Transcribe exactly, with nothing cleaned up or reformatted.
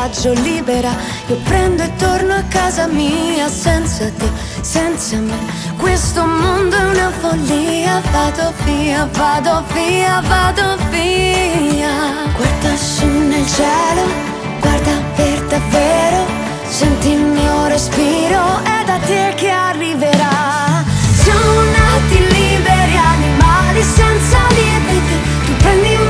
viaggio libera. Io prendo e torno a casa mia senza te, senza me. Questo mondo è una follia. Vado via, vado via, vado via. Guarda su nel cielo, guarda per davvero. Senti il mio respiro, è da te che arriverà